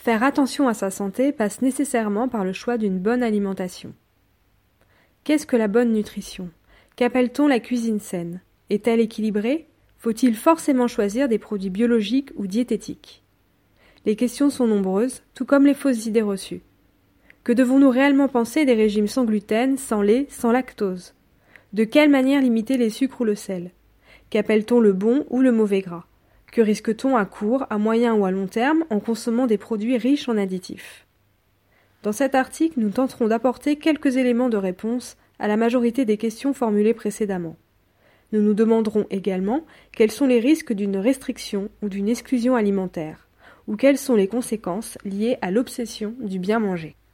Faire attention à sa santé passe nécessairement par le choix d'une bonne alimentation. Qu'est-ce que la bonne nutrition ? Qu'appelle-t-on la cuisine saine ? Est-elle équilibrée ? Faut-il forcément choisir des produits biologiques ou diététiques ? Les questions sont nombreuses, tout comme les fausses idées reçues. Que devons-nous réellement penser des régimes sans gluten, sans lait, sans lactose ? De quelle manière limiter les sucres ou le sel ? Qu'appelle-t-on le bon ou le mauvais gras ? Que risque-t-on à court, à moyen ou à long terme en consommant des produits riches en additifs ? Dans cet article, nous tenterons d'apporter quelques éléments de réponse à la majorité des questions formulées précédemment. Nous nous demanderons également quels sont les risques d'une restriction ou d'une exclusion alimentaire, ou quelles sont les conséquences liées à l'obsession du bien manger.